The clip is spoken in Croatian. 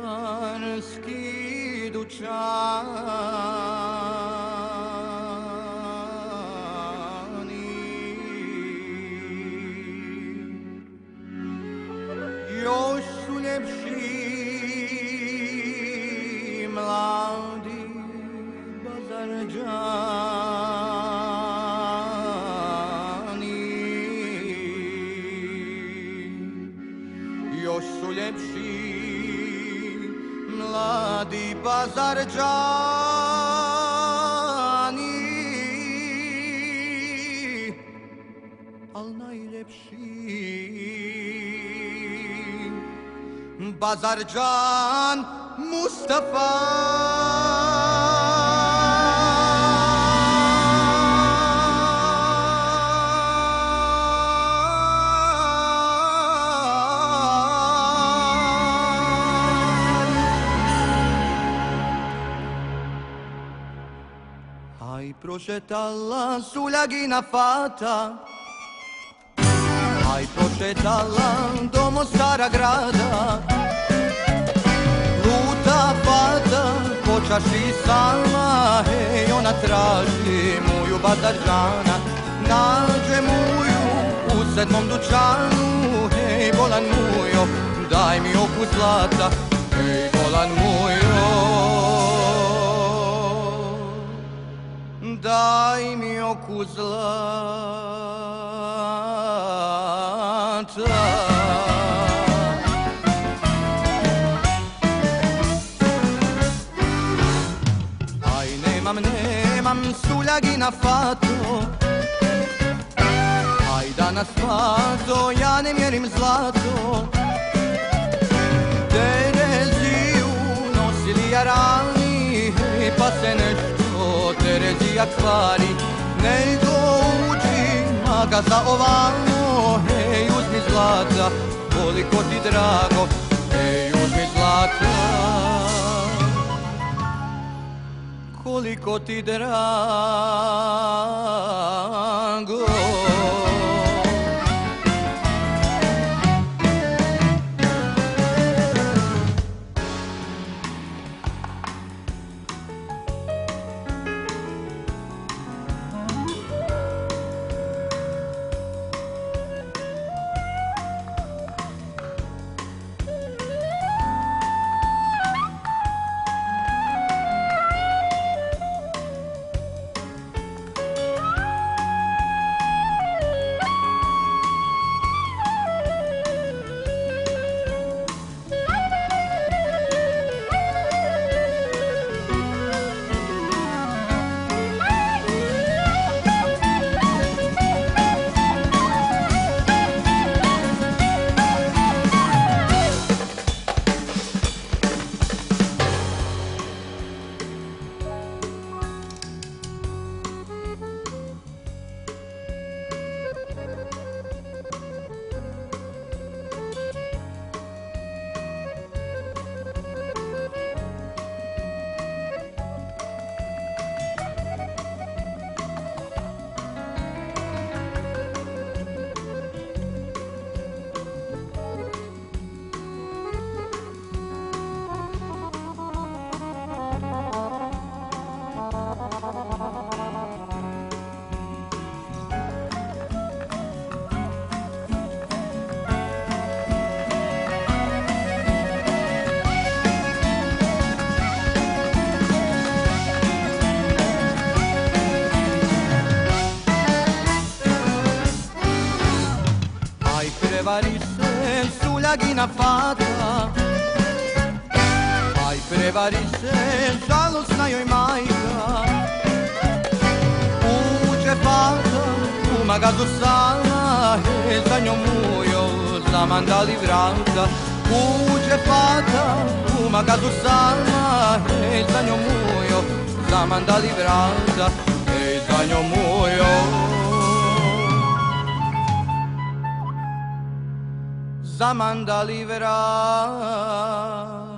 ciganski dućani još su ljepši mladi bazarđani, još su ljepši mladi bazarđani, al najljepši Bazarđan Mustafa. Hai prošetala Suljagina fata, hai prošetala do Mostara grada, luta fata po čaši sama, hej, ona traži moju Bazarđana. Nađe muju u 7. dućanu, hej, bolan mujo, daj mi okus zlata, hej, bolan mujo, daj mi okus zlata. Aj, nemam Suljagina fato, aj danas fato, ja ne mjerim zlato. Tereziju nosili jarani, pa se nešto Terezija kvari, nego uđi magaza ovamo, hej, uzmi zlata, koliko ti drago, hej, uzmi zlata, koliko ti drago. Prevari se Suljagina fata, aj prevari se žalosna joj majka. Uđe fata u magazu sama, hej, za njom mujo zamandali vrata. Uđe fata u magazu sama, hej, za njom mujo zamandali vrata, hej, za njom mujo zamandali vrata.